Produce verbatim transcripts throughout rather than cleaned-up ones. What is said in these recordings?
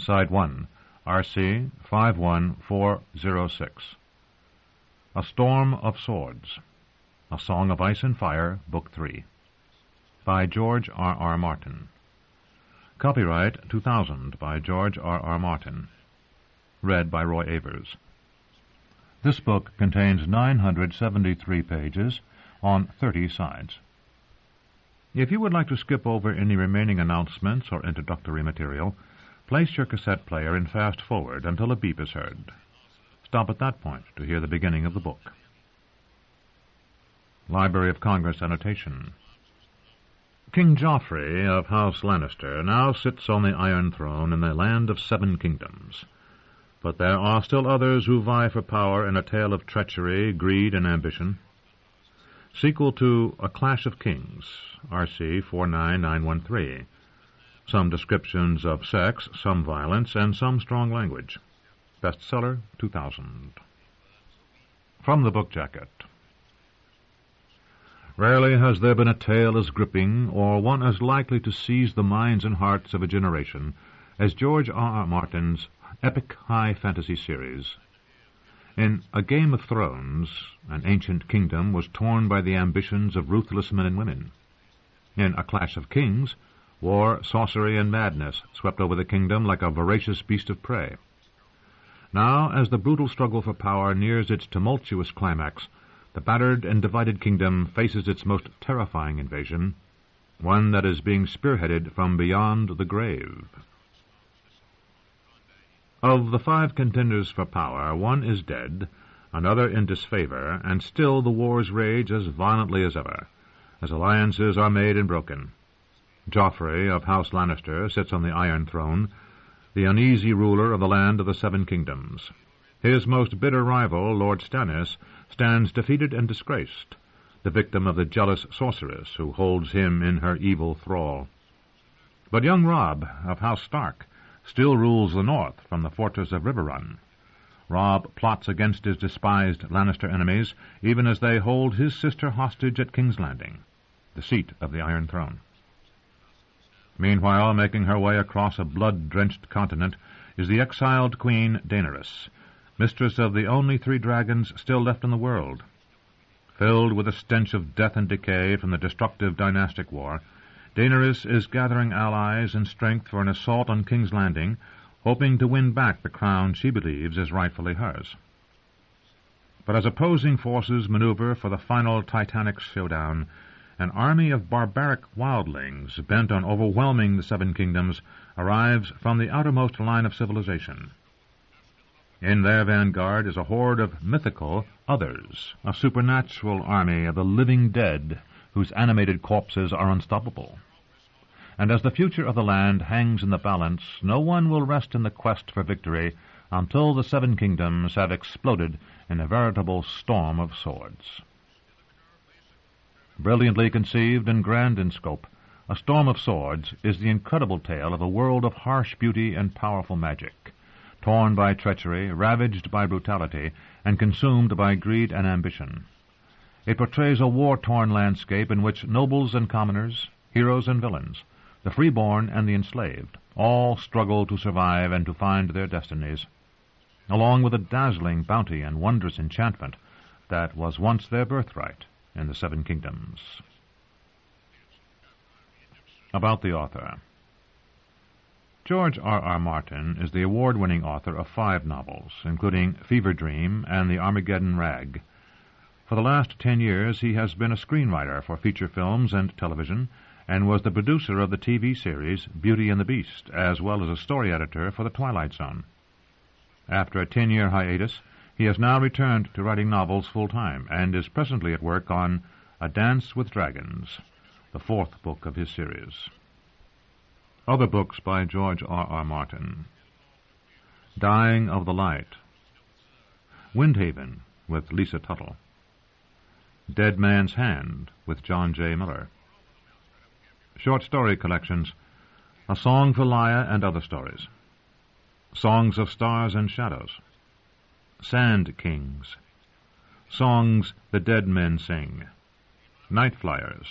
Side one, R C five one four zero six. A Storm of Swords, A Song of Ice and Fire, Book three, by George R. R. Martin. Copyright two thousand by George R. R. Martin. Read by Roy Avers. This book contains nine hundred seventy-three pages on thirty sides. If you would like to skip over any remaining announcements or introductory material, place your cassette player in fast forward until a beep is heard. Stop at that point to hear the beginning of the book. Library of Congress annotation. King Joffrey of House Lannister now sits on the Iron Throne in the land of Seven Kingdoms. But there are still others who vie for power in a tale of treachery, greed, and ambition. Sequel to A Clash of Kings, R C four nine nine one three. Some descriptions of sex, some violence, and some strong language. Bestseller, two thousand. From the book jacket. Rarely has there been a tale as gripping, or one as likely to seize the minds and hearts of a generation, as George R. R. Martin's epic high fantasy series. In A Game of Thrones, an ancient kingdom was torn by the ambitions of ruthless men and women. In A Clash of Kings, war, sorcery, and madness swept over the kingdom like a voracious beast of prey. Now, as the brutal struggle for power nears its tumultuous climax, the battered and divided kingdom faces its most terrifying invasion, one that is being spearheaded from beyond the grave. Of the five contenders for power, one is dead, another in disfavor, and still the wars rage as violently as ever, as alliances are made and broken. Joffrey of House Lannister sits on the Iron Throne, the uneasy ruler of the land of the Seven Kingdoms. His most bitter rival, Lord Stannis, stands defeated and disgraced, the victim of the jealous sorceress who holds him in her evil thrall. But young Robb of House Stark still rules the north from the fortress of Riverrun. Robb plots against his despised Lannister enemies, even as they hold his sister hostage at King's Landing, the seat of the Iron Throne. Meanwhile, making her way across a blood-drenched continent, is the exiled Queen Daenerys, mistress of the only three dragons still left in the world. Filled with a stench of death and decay from the destructive dynastic war, Daenerys is gathering allies and strength for an assault on King's Landing, hoping to win back the crown she believes is rightfully hers. But as opposing forces maneuver for the final titanic showdown, an army of barbaric wildlings bent on overwhelming the Seven Kingdoms arrives from the outermost line of civilization. In their vanguard is a horde of mythical others, a supernatural army of the living dead whose animated corpses are unstoppable. And as the future of the land hangs in the balance, no one will rest in the quest for victory until the Seven Kingdoms have exploded in a veritable storm of swords. Brilliantly conceived and grand in scope, A Storm of Swords is the incredible tale of a world of harsh beauty and powerful magic, torn by treachery, ravaged by brutality, and consumed by greed and ambition. It portrays a war-torn landscape in which nobles and commoners, heroes and villains, the freeborn and the enslaved, all struggle to survive and to find their destinies, along with the dazzling bounty and wondrous enchantment that was once their birthright in the Seven Kingdoms. About the author. George R. R. Martin is the award-winning author of five novels, including Fever Dream and The Armageddon Rag. For the last ten years he has been a screenwriter for feature films and television, and was the producer of the T V series Beauty and the Beast, as well as a story editor for The Twilight Zone. After a ten-year hiatus, he has now returned to writing novels full-time, and is presently at work on A Dance with Dragons, the fourth book of his series. Other books by George R. R. Martin. Dying of the Light. Windhaven, with Lisa Tuttle. Dead Man's Hand, with John J. Miller. Short story collections, A Song for Laia and Other Stories. Songs of Stars and Shadows. Sand Kings. Songs the Dead Men Sing. Night Flyers.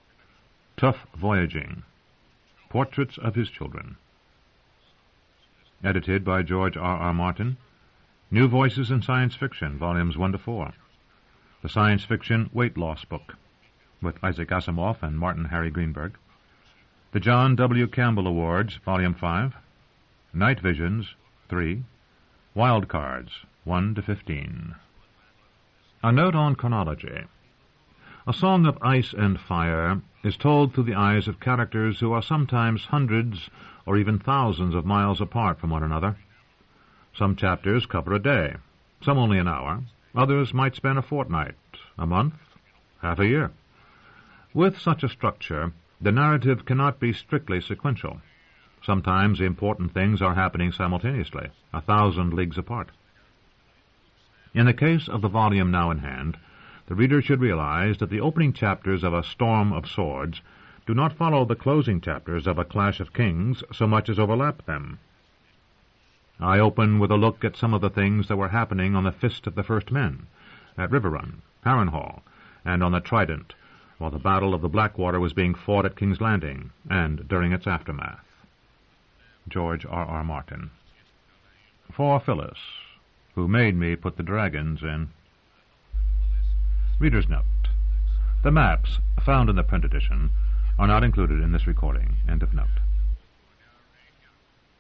Tough Voyaging. Portraits of His Children. edited by George R. R. Martin. New Voices in Science Fiction, Volumes one to four. The Science Fiction Weight Loss Book, with Isaac Asimov and Martin Harry Greenberg. The John W. Campbell Awards, Volume five. Night Visions, three. Wild Cards, one to fifteen. A note on chronology. A Song of Ice and Fire is told through the eyes of characters who are sometimes hundreds or even thousands of miles apart from one another. Some chapters cover a day, some only an hour. Others might span a fortnight, a month, half a year. With such a structure, the narrative cannot be strictly sequential. Sometimes the important things are happening simultaneously, a thousand leagues apart. In the case of the volume now in hand, the reader should realize that the opening chapters of A Storm of Swords do not follow the closing chapters of A Clash of Kings so much as overlap them. I open with a look at some of the things that were happening on the Fist of the First Men, at Riverrun, Harrenhal, and on the Trident, while the Battle of the Blackwater was being fought at King's Landing, and during its aftermath. George R. R. Martin. For Phyllis, who made me put the dragons in. Reader's note. The maps, found in the print edition, are not included in this recording. End of note.